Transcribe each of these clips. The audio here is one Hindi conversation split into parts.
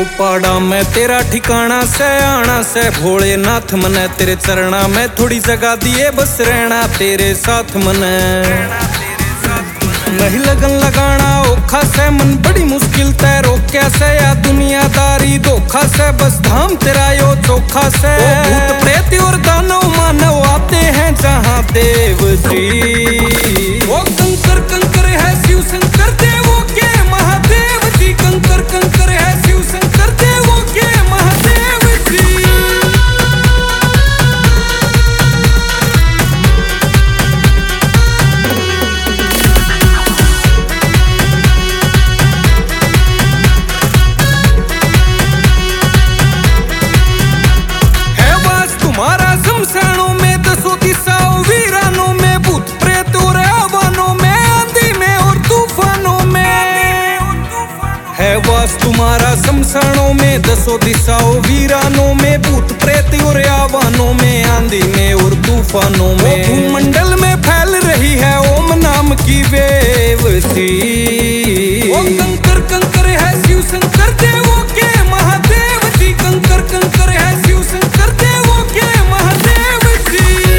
पाड़ा में तेरा ठिकाना से आना से भोलेनाथ मने तेरे चरणा में थोड़ी जगह दिए बस रहना तेरे साथ मने नहीं लगन लगाना औखा से मन बड़ी मुश्किल तय रोक्या से या दुनियादारी धोखा से बस धाम तेरा यो चोखा से भूत प्रेत और दानव मानव आते हैं जहाँ देव जी। वो कंकर कंकर है शिव शंकर देवों के महादेव जी, कंकर कंकर है शिव शंकर देवों के महादेव जी। शमशानों में दसों दिशाओं वीरानों में भूत प्रेत और आवानों में आंधी में और तूफानों में है वास तुम्हारा। शमशानों में दसों दिशाओं वीरानों में भूत प्रेत और आवानों में आंधी में और तूफानों में भूमंडल में फैल रही है ओम नाम की वेव सी। वो कंकर कंकर है शिव शंकर देवों के महादेव जी, कंकर कंकर है शिव शंकर देवों के महादेव जी।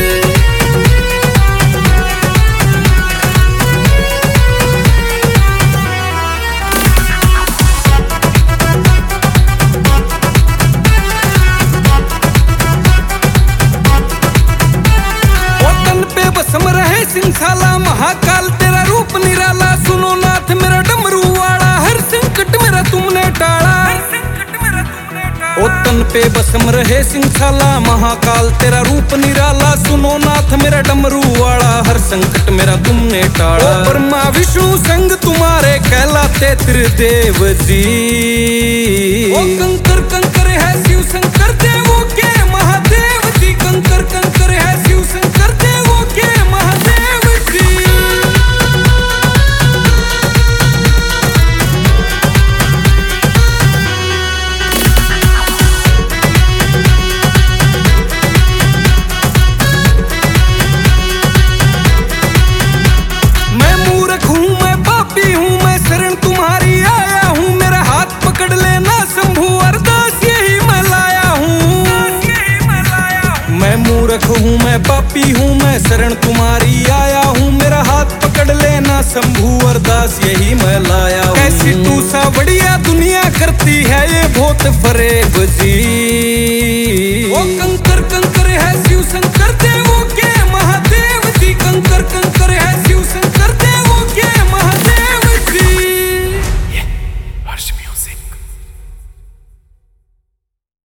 वतन पे बसम रहे सिंहशाला महाकाल तेरा रूप निराला, सुनो नाथ मेरा डमरू वाला हर संकट मेरा तुमने टाला। ओ तन पे बसम रहे सिंहशाला महाकाल तेरा रूप निराला, सुनो नाथ मेरा डमरू वाला हर संकट मेरा तुमने टाला। ओ ब्रह्मा विष्णु संग तुम्हारे कहलाते त्रिदेव जी। ओ कंकर कंकर है शिव शंकर देवों के महादेव जी, कंकर कंकर है शिव शंकर देवों के महादेव जी। हूँ मैं पापी हूँ मैं शरण तुम्हारी आया हूँ, मेरा हाथ पकड़ लेना शंभू अरदास यही मैं लाया हूँ। कैसी तू सा बढ़िया दुनिया करती है ये बहुत फरेब जी।